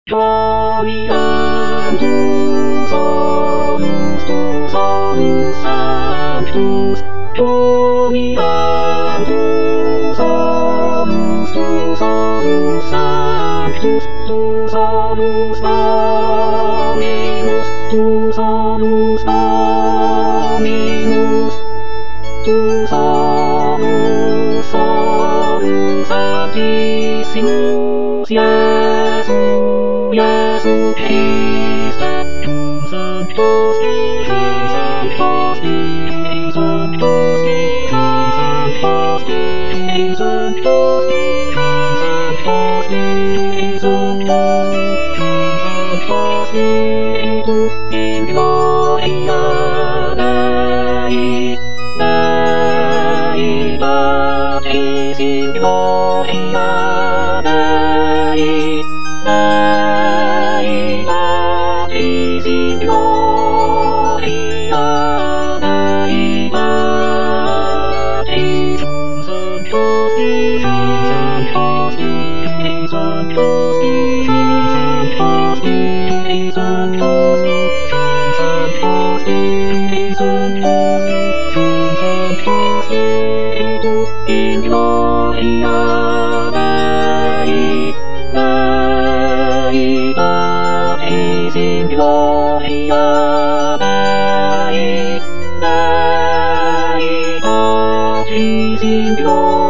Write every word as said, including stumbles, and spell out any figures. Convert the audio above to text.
Gloriam tuus onus tuus onus sanctus, Gloriam tuus onus tuus onus sanctus, tuus onus Dominus, tuus onus Dominus, tuus onus onus Sanctissimus Iesus. Iesus Christe, tu sanctus Dei, sanctus Dei, sanctus Dei, sanctus Dei, sanctus Dei, sanctus Dei, sanctus Dei, tu in gloria Dei, Dei Patris in gloria Dei, Dei Patris in gloria Dei Patris, sanctus Dei, sanctus Dei, sanctus Dei, sanctus Dei, sanctus Dei, sanctus Dei, sanctus Dei, tu in gloria Dei, Dei Patris in gloria Dei, Dei Patris in gloria